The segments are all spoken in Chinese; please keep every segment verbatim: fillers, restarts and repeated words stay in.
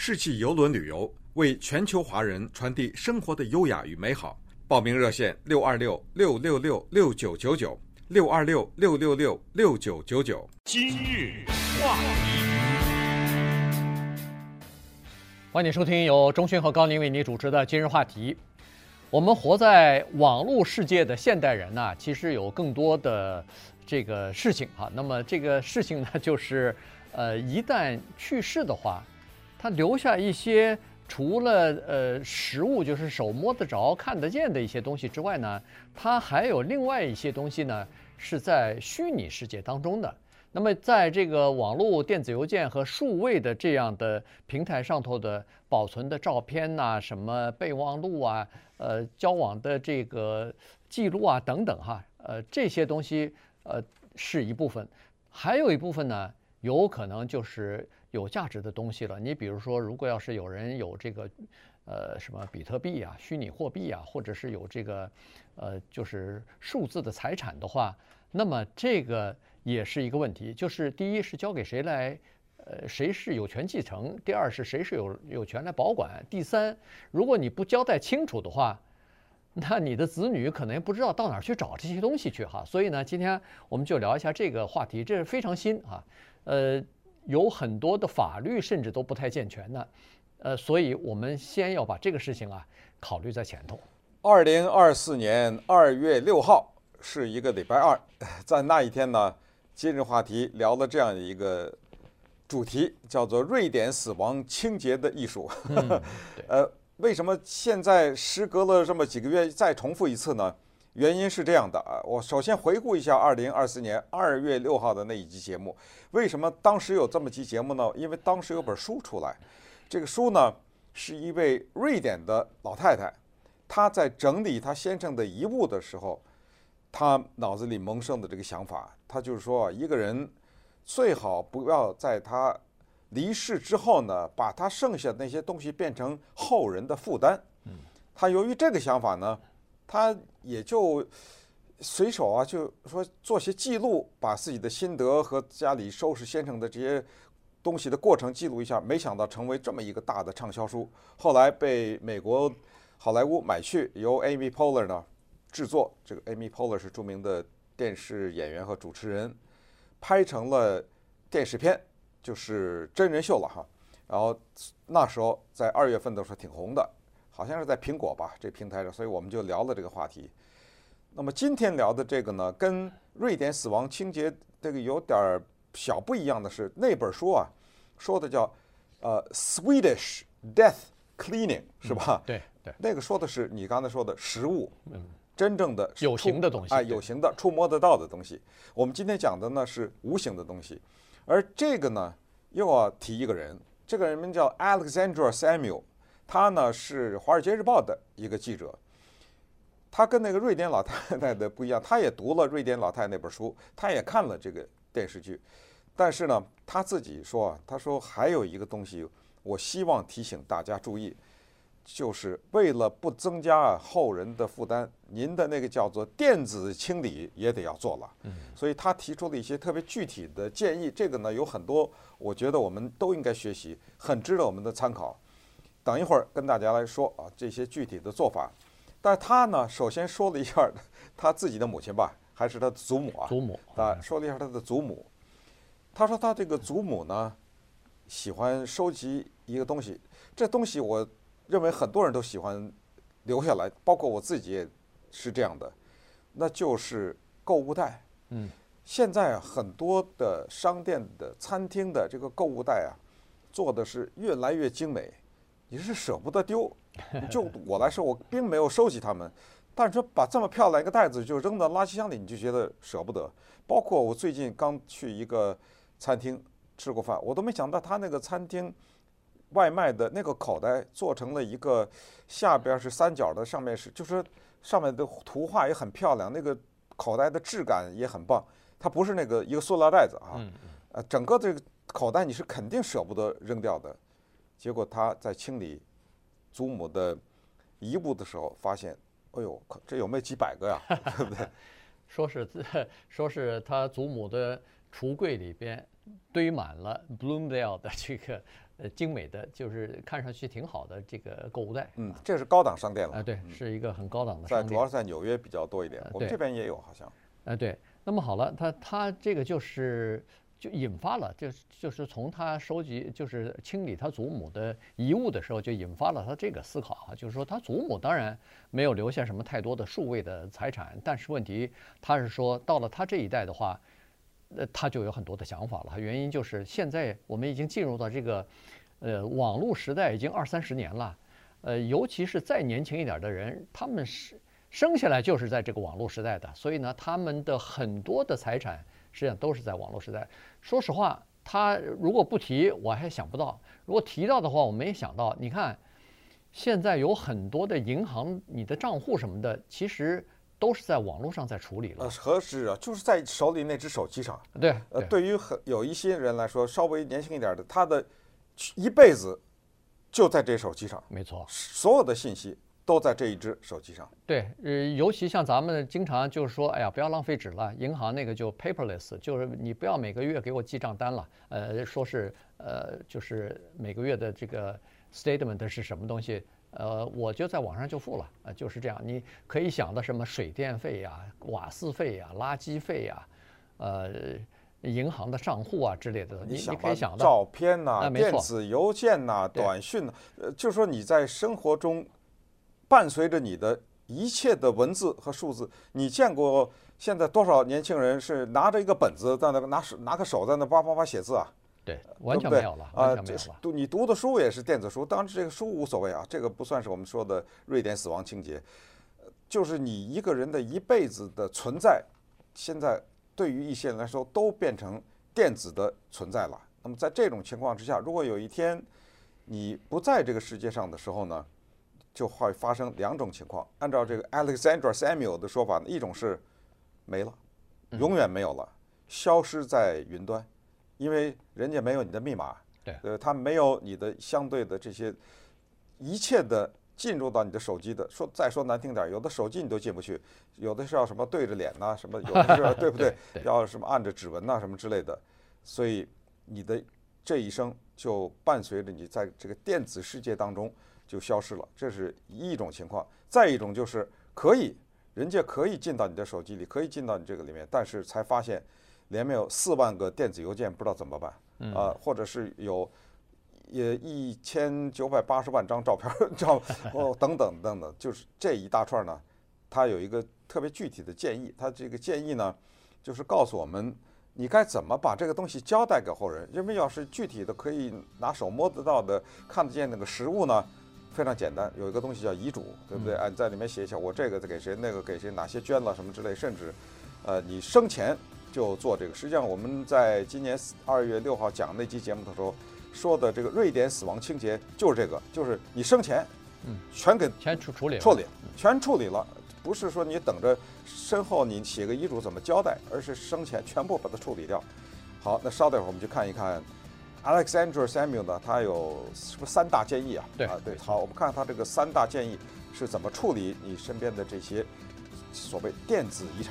世纪邮轮旅游，为全球华人传递生活的优雅与美好。报名热线：六二六六六六六九九九，六二六六六六六九九九。 今日话题， 欢迎收听由钟迅和高宁为你主持的今日话题。我们活在网络世界的现代人呢，其实有更多的这个事情啊。那么这个事情呢，就是呃，一旦去世的话，他留下一些除了呃实物，就是手摸得着、看得见的一些东西之外呢，它还有另外一些东西呢，是在虚拟世界当中的。那么在这个网络电子邮件和数位的这样的平台上头的保存的照片呐、啊，什么备忘录啊，呃，交往的这个记录啊等等哈，呃，这些东西呃是一部分，还有一部分呢，有可能就是有价值的东西了。你比如说，如果要是有人有这个呃什么比特币啊、虚拟货币啊，或者是有这个呃就是数字的财产的话，那么这个也是一个问题。就是第一是交给谁来，呃谁是有权继承；第二是谁是有有权来保管；第三，如果你不交代清楚的话，那你的子女可能也不知道到哪儿去找这些东西去哈。所以呢，今天我们就聊一下这个话题，这是非常新啊，呃。有很多的法律甚至都不太健全呢，呃，所以我们先要把这个事情啊考虑在前头。 二零二四年二月六号是一个礼拜二，在那一天呢，今日话题聊了这样一个主题，叫做瑞典死亡清洁的艺术。 嗯、 呃，为什么现在时隔了这么几个月再重复一次呢？原因是这样的啊，我首先回顾一下二零二四年二月六号的那一集节目。为什么当时有这么集节目呢？因为当时有本书出来，这个书呢是一位瑞典的老太太，她在整理她先生的遗物的时候，她脑子里萌生的这个想法，她就是说，一个人最好不要在他离世之后呢，把他剩下的那些东西变成后人的负担。她由于这个想法呢，他也就随手啊，就说做些记录，把自己的心得和家里收拾先生的这些东西的过程记录一下。没想到成为这么一个大的畅销书，后来被美国好莱坞买去，由 Amy Poehler 呢制作。这个 Amy Poehler 是著名的电视演员和主持人，拍成了电视片，就是真人秀了哈。然后那时候在二月份的时候挺红的。好像是在苹果吧这平台上，所以我们就聊了这个话题。那么今天聊的这个呢，跟瑞典死亡清洁这个有点小不一样的是，那本书啊说的叫呃 Swedish Death Cleaning 是吧？ 嗯、对对， 那个说的是你刚才说的实物，嗯，真正的有形的东西， 哎，有形的触摸得到的东西。我们今天讲的呢是无形的东西，而这个呢又要提一个人，这个人名叫 Alexandra Samuel。他呢是《华尔街日报》的一个记者，他跟那个瑞典老太太的不一样，他也读了瑞典老太太那本书，他也看了这个电视剧，但是呢，他自己说啊，他说还有一个东西，我希望提醒大家注意，就是为了不增加后人的负担，您的那个叫做电子清理也得要做了。嗯，所以他提出了一些特别具体的建议，这个呢有很多，我觉得我们都应该学习，很值得我们的参考。等一会儿跟大家来说啊这些具体的做法，但是他呢首先说了一下他自己的母亲吧，还是他的祖母啊？ 祖母啊，说了一下他的祖母。他说他这个祖母呢喜欢收集一个东西，这东西我认为很多人都喜欢留下来，包括我自己也是这样的，那就是购物袋。 嗯， 现在啊很多的商店的、餐厅的这个购物袋啊，做的是越来越精美。你是舍不得丢，就我来说，我并没有收集它们，但是说把这么漂亮一个袋子就扔到垃圾箱里，你就觉得舍不得。包括我最近刚去一个餐厅吃过饭，我都没想到他那个餐厅外卖的那个口袋做成了一个下边是三角的，上面是就是上面的图画也很漂亮，那个口袋的质感也很棒。它不是那个一个塑料袋子啊，呃，整个这个口袋你是肯定舍不得扔掉的。结果他在清理祖母的遗物的时候，发现，哎呦，这有没有几百个呀？对不对？ 说是说是他祖母的橱柜里边堆满了 Bloomingdale 的这个呃精美的，就是看上去挺好的这个购物袋。 嗯，这是高档商店了。 啊、对，是一个很高档的在商店。 主要是在纽约比较多一点，我们这边也有好像。 哎、对，那么好了，他他这个就是就引发了，就就是从他收集就是清理他祖母的遗物的时候，就引发了他这个思考啊，就是说他祖母当然没有留下什么太多的数位的财产，但是问题他是说到了他这一代的话。呃，他就有很多的想法了。原因就是现在我们已经进入到这个，呃，网络时代已经二三十年了。呃，尤其是再年轻一点的人，他们是生下来就是在这个网络时代的，所以呢，他们的很多的财产实际上都是在网络时代。说实话，他如果不提，我还想不到；如果提到的话，我没想到。你看，现在有很多的银行，你的账户什么的，其实。都是在网络上在处理了。 呃，何止啊，就是在手里那只手机上。 对， 呃，对于很有一些人来说，稍微年轻一点的，他的一辈子就在这手机上。 没错， 所有的信息都在这一只手机上。 对，呃，尤其像咱们经常就是说，哎呀，不要浪费纸了，银行那个就 paperless，就是你不要每个月给我记账单了，呃，说是呃，就是每个月的这个 statement 是什么东西。呃，我就在网上就付了，呃，就是这样。你可以想的什么水电费呀、瓦斯费呀、垃圾费呀，呃，银行的账户啊之类的，你你可以想到照片呐、 啊、 电子邮件呐、短讯呐，呃，就是说你在生活中伴随着你的一切的文字和数字。你见过现在多少年轻人是拿着一个本子在那拿手拿个手在那叭叭叭写字啊？ 对，完全没有了，完全没有了。 读你读的书也是电子书，当然这个书无所谓啊，这个不算是我们说的瑞典死亡情节，就是你一个人的一辈子的存在，现在对于一些人来说都变成电子的存在了。那么在这种情况之下，如果有一天你不在这个世界上的时候呢，就会发生两种情况。按照这个 Alexandra Samuel 的说法呢，一种是没了，永远没有了，消失在云端。因为人家没有你的密码， 对， 呃，他没有你的相对的这些一切的进入到你的手机的。说再说难听点，有的手机你都进不去，有的是要什么对着脸呐、啊，什么有的是对不对？ 对对要什么按着指纹呐、啊，什么之类的。所以你的这一生就伴随着你在这个电子世界当中就消失了，这是一种情况。再一种就是可以，人家可以进到你的手机里，可以进到你这个里面，但是才发现。里面有四万个电子邮件，不知道怎么办啊、呃，或者是有也一千九百八十万张照片，照哦等等等等，就是这一大串呢，它有一个特别具体的建议。它这个建议呢，就是告诉我们你该怎么把这个东西交代给后人。因为要是具体的可以拿手摸得到的、看得见那个实物呢，非常简单，有一个东西叫遗嘱，对不对？啊，在里面写一下我这个给谁，那个给谁，哪些捐了什么之类，甚至呃你生前。就做这个。实际上，我们在今年二月六号讲那期节目的时候说的这个瑞典死亡清洁就是这个，就是你生前， 嗯， 全给全处处理处理，全处理了，不是说你等着身后你写个遗嘱怎么交代，而是生前全部把它处理掉。好，那稍等会儿我们就看一看 Alexandra Samuel 呢，他有是不是三大建议啊？ 对啊，对。好，我们看看他这个三大建议是怎么处理你身边的这些所谓电子遗产。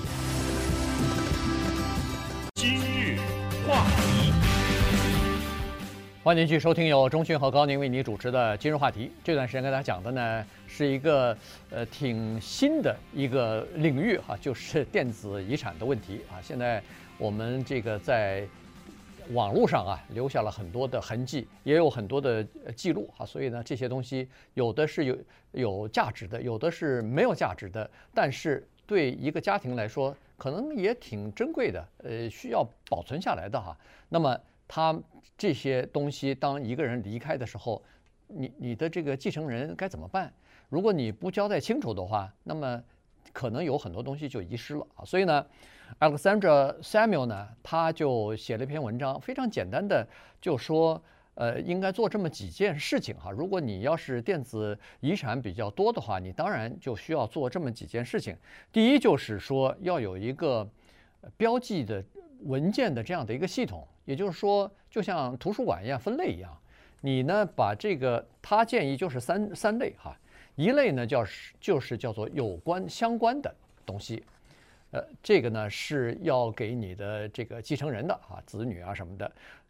今日话题， 欢迎继续收听由钟迅和高宁为你主持的今日话题。这段时间跟大家讲的呢是一个呃挺新的一个领域哈、啊，就是电子遗产的问题啊。现在我们这个在网络上啊留下了很多的痕迹，也有很多的记录啊，所以呢这些东西有的是有有价值的，有的是没有价值的，但是对一个家庭来说。可能也挺珍贵的，呃，需要保存下来的哈。那么，他这些东西，当一个人离开的时候，你你的这个继承人该怎么办？如果你不交代清楚的话，那么可能有很多东西就遗失了啊。所以呢 ，Alexandra Samuel 呢，他就写了一篇文章，非常简单的就说。呃，应该做这么几件事情哈。如果你要是电子遗产比较多的话，你当然就需要做这么几件事情。第一就是说要有一个标记的文件的这样的一个系统，也就是说，就像图书馆一样分类一样。你呢把这个，他建议就是三三类哈。一类呢叫就是叫做有关相关的东西，呃，这个呢是要给你的这个继承人的啊，子女啊什么的。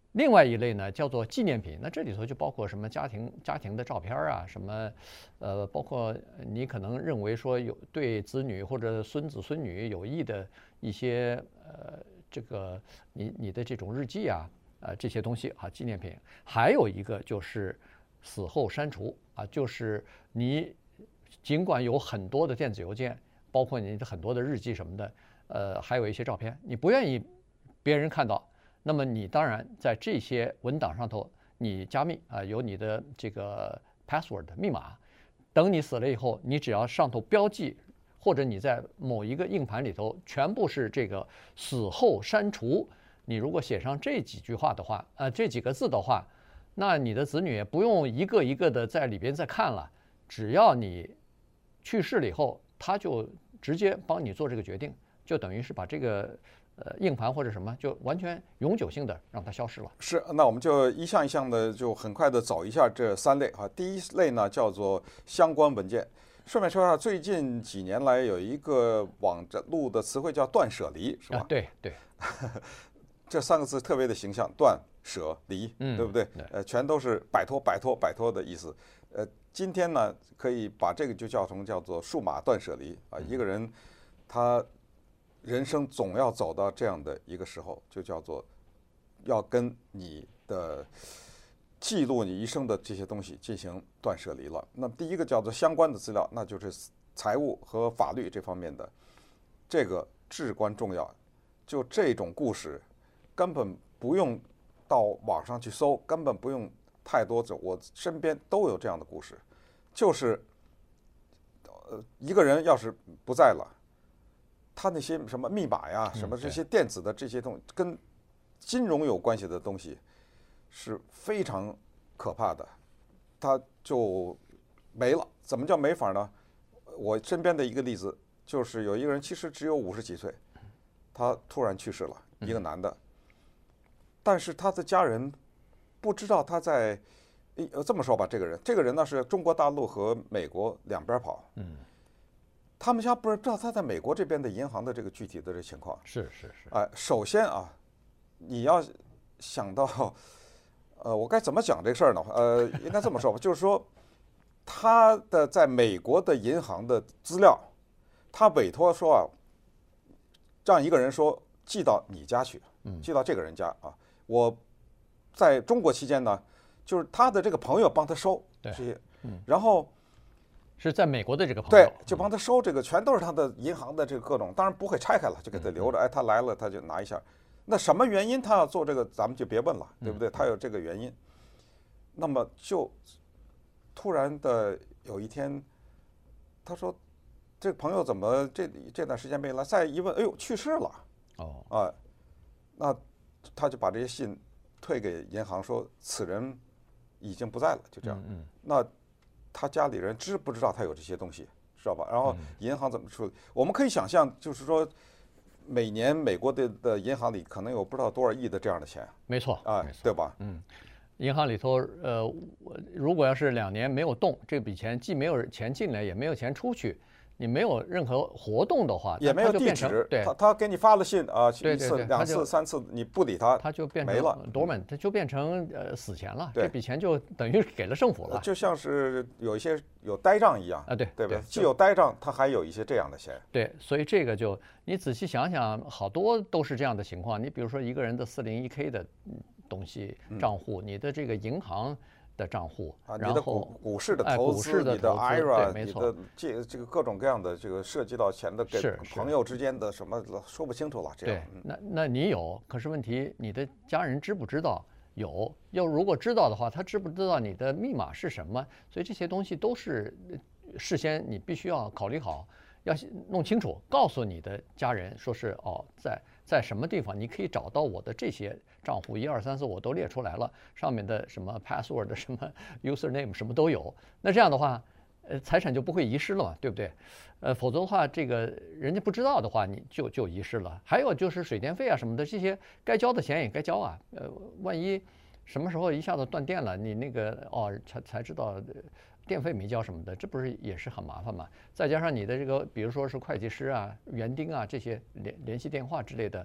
另外一类呢叫做纪念品，那这里头就包括什么家庭家庭的照片啊，什么，呃，包括你可能认为说有对子女或者孙子孙女有益的一些呃这个你你的这种日记啊，呃这些东西啊纪念品。还有一个就是死后删除啊，就是你尽管有很多的电子邮件，包括你的很多的日记什么的，呃，还有一些照片，你不愿意别人看到。那么你当然在这些文档上头，你加密啊，有你的这个 password 密码。等你死了以后，你只要上头标记，或者你在某一个硬盘里头全部是这个死后删除，你如果写上这几句话的话，呃，这几个字的话，那你的子女也不用一个一个的在里边再看了，只要你去世了以后，他就直接帮你做这个决定，就等于是把这个。呃，硬盘或者什么，就完全永久性的让它消失了。 是，那我们就一项一项的，就很快的走一下这三类啊。第一类呢叫做相关文件。顺便说一下，最近几年来有一个网络的词汇叫断舍离，是吧？ 啊、对对， 这三个字特别的形象，断舍离， 嗯， 对不对？ 对呃，全都是摆脱、摆脱、摆脱的意思。呃，今天呢，可以把这个就叫成叫做数码断舍离啊。一个人他。人生总要走到这样的一个时候，就叫做要跟你的记录你一生的这些东西进行断舍离了。那第一个叫做相关的资料，那就是财务和法律这方面的，这个至关重要。就这种故事，根本不用到网上去搜，根本不用太多走，我身边都有这样的故事，就是呃一个人要是不在了。他那些什么密码呀，什么这些电子的这些东西，跟金融有关系的东西，是非常可怕的，他就没了。怎么叫没法呢？我身边的一个例子，就是有一个人其实只有五十几岁，他突然去世了，一个男的，但是他的家人不知道他在，呃，这么说吧，这个人，这个人呢是中国大陆和美国两边跑，嗯。他们家不知道他在美国这边的银行的这个具体的这情况。 是是是。 哎、呃，首先啊，你要想到，呃，我该怎么讲这事儿呢？呃，应该这么说吧，就是说，他的在美国的银行的资料，他委托说啊，让一个人说寄到你家去，寄到这个人家啊。我在中国期间呢，就是他的这个朋友帮他收这些，然后。 是在美国的这个朋友，对，就帮他收这个，全都是他的银行的这个各种，当然不会拆开了，就给他留着。哎，他来了他就拿一下。那什么原因他要做这个，咱们就别问了，对不对？他有这个原因。那么就突然的有一天，他说：“这个朋友怎么这这段时间没来？”再一问，哎呦，去世了。 哦， 啊，那他就把这些信退给银行，说此人已经不在了，就这样。 嗯， 那。他家里人知不知道他有这些东西，知道吧？然后银行怎么处理？我们可以想象，就是说，每年美国的的银行里可能有不知道多少亿的这样的钱。 没错啊，对吧？ 嗯，银行里头，呃，我如果要是两年没有动，这笔钱既没有钱进来，也没有钱出去，你没有任何活动的话， 也没有地址， 对， 他他给你发了信啊， 一次、两次、三次，你不理他， 他就变成没了 dormant，它就变成呃死钱了， 这笔钱就等于给了政府了， 就像是有一些有呆账一样啊，对对吧？既有呆账，他还有一些这样的钱。 对，所以这个就你仔细想想，好多都是这样的情况。你比如说一个人的四零一 k 的东西账户，你的这个银行。的账户， 啊， 然后股股市的投资，你的 I R A， 你的这这个各种各样的这个涉及到钱的，给朋友之间的什么说不清楚了。这样， 对，那那你有，可是问题你的家人知不知道？有，要如果知道的话，他知不知道你的密码是什么？所以这些东西都是事先你必须要考虑好，要弄清楚，告诉你的家人，说是哦，在在什么地方你可以找到我的这些账户，一二三四我都列出来了，上面的什么 password 什么 username 什么都有。那这样的话，呃，财产就不会遗失了嘛，对不对？呃，否则的话，这个人家不知道的话，你就就遗失了。还有就是水电费啊什么的，这些该交的钱也该交啊。呃，万一什么时候一下子断电了，你那个哦才才知道电费没交什么的，这不是也是很麻烦吗？再加上你的这个，比如说是会计师啊、园丁啊这些联联系电话之类的，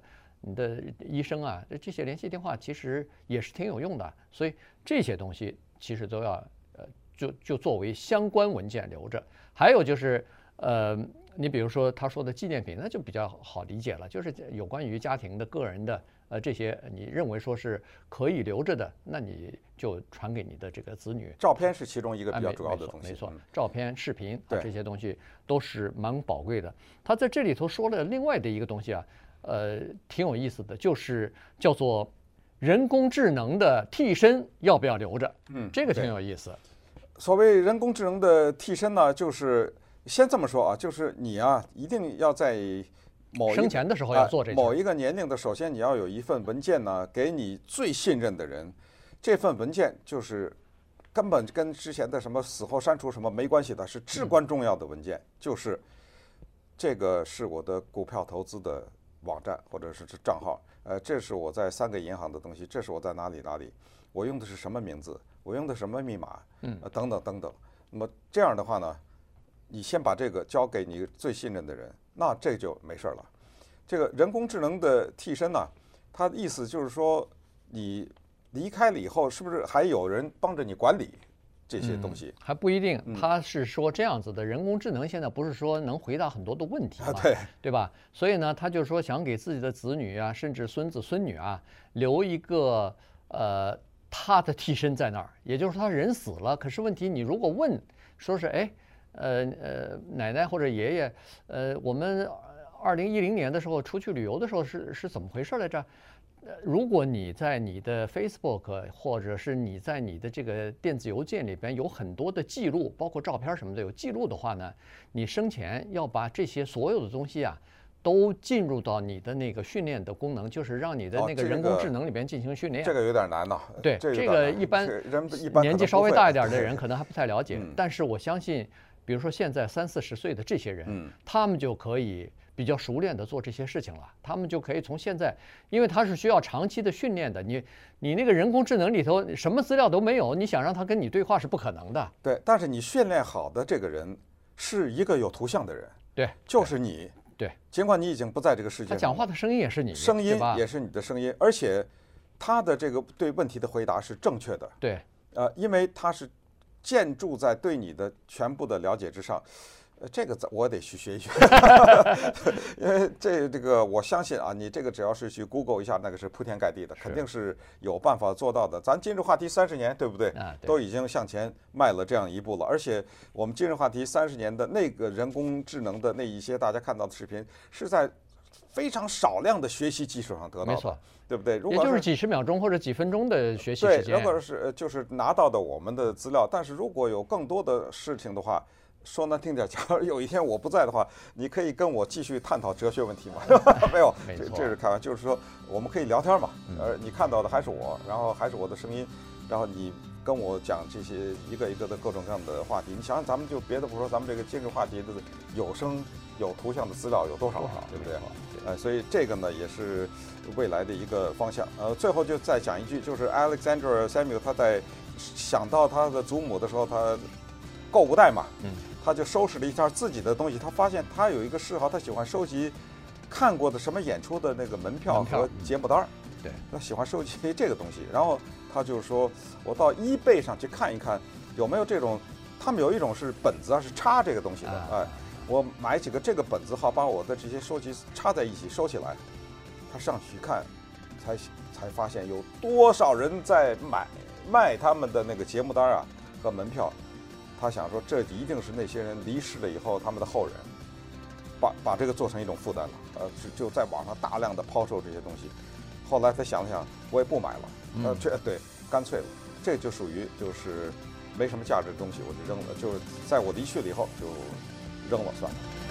你的医生啊，这些联系电话其实也是挺有用的。所以这些东西其实都要呃就就作为相关文件留着。还有就是呃。你比如说他说的纪念品，那就比较好理解了，就是有关于家庭的、个人的，呃，这些你认为说是可以留着的，那你就传给你的这个子女。 照片是其中一个比较主要的东西， 没错，照片、视频对这些东西都是蛮宝贵的。他在这里头说了另外的一个东西啊，呃，挺有意思的，就是叫做人工智能的替身要不要留着？嗯，这个挺有意思。 所谓人工智能的替身呢，就是。先这么说啊，就是你啊，一定要在某一生前的时候要做这些、 啊、某一个年龄的，首先你要有一份文件呢，给你最信任的人。这份文件就是根本跟之前的什么死后删除什么没关系的，是至关重要的文件。嗯、就是这个是我的股票投资的网站或者是账号，呃，这是我在三个银行的东西，这是我在哪里哪里，我用的是什么名字，我用的什么密码，嗯、呃，等等等等。那么这样的话呢？你先把这个交给你最信任的人，那这就没事了。这个人工智能的替身呢，它的意思就是说，你离开了以后，是不是还有人帮着你管理这些东西？ 嗯、还不一定。他是说这样子的，人工智能现在不是说能回答很多的问题嘛， 对对吧？所以呢，他就说想给自己的子女啊，甚至孙子孙女啊，留一个呃他的替身在那儿，也就是说他人死了，可是问题你如果问，说是哎。呃呃，奶奶或者爷爷，呃，我们二零一零年的时候出去旅游的时候是是怎么回事来着？呃，如果你在你的 Facebook 或者是你在你的这个电子邮件里边有很多的记录，包括照片什么的有记录的话呢，你生前要把这些所有的东西啊，都进入到你的那个训练的功能，就是让你的那个人工智能里边进行训练。 哦这个、这个有点难呐。 对， 这个、 这个一般人一般年纪稍微大一点的人可能还不太了解， 嗯、 但是我相信。比如说现在三四十岁的这些人， 嗯， 他们就可以比较熟练的做这些事情了。他们就可以从现在，因为他是需要长期的训练的。你你那个人工智能里头什么资料都没有，你想让他跟你对话是不可能的。 对，但是你训练好的这个人是一个有图像的人， 对， 就是你， 对。 尽管你已经不在这个世界上， 他讲话的声音也是你， 声音也是你的声音，而且他的这个对问题的回答是正确的。 对， 呃，因为他是。建筑在对你的全部的了解之上，呃，这个我得去学一学，因为这这个我相信啊，你这个只要是去 Google 一下，那个是铺天盖地的，肯定是有办法做到的。咱今日话题三十年，对不对？ 啊，对， 都已经向前迈了这样一步了。而且我们今日话题三十年的那个人工智能的那一些大家看到的视频，是在非常少量的学习技术上得到的。 没错。 对不对？如果也就是几十秒钟或者几分钟的学习时间。 对，如果是就是拿到的我们的资料，但是如果有更多的事情的话，说难听点，假如有一天我不在的话，你可以跟我继续探讨哲学问题吗？没有，这这是开玩笑，就是说我们可以聊天嘛。呃，你看到的还是我，然后还是我的声音，然后你跟我讲这些一个一个的各种各样的话题。你想想，咱们就别的不说，咱们这个今日话题的有声有图像的资料有多少啊？对不对？呃，所以这个呢也是未来的一个方向。呃，最后就再讲一句，就是 Alexander Samuel 他在想到他的祖母的时候，他购物袋嘛，嗯，他就收拾了一下自己的东西。他发现他有一个嗜好，他喜欢收集看过的什么演出的那个门票和节目单儿。 对， 他喜欢收集这个东西。然后他就说，我到 eBay 上去看一看有没有这种，他们有一种是本子啊，是插这个东西的，哎、啊。我买几个这个本子号，把我的这些收集插在一起收起来。他上去看，才才发现有多少人在买卖他们的那个节目单啊和门票。他想说，这一定是那些人离世了以后，他们的后人把把这个做成一种负担了。呃，就在网上大量的抛售这些东西。后来他想了想，我也不买了。呃，这对干脆了，这就属于就是没什么价值的东西，我就扔了。就是在我离去了以后就。扔了算了。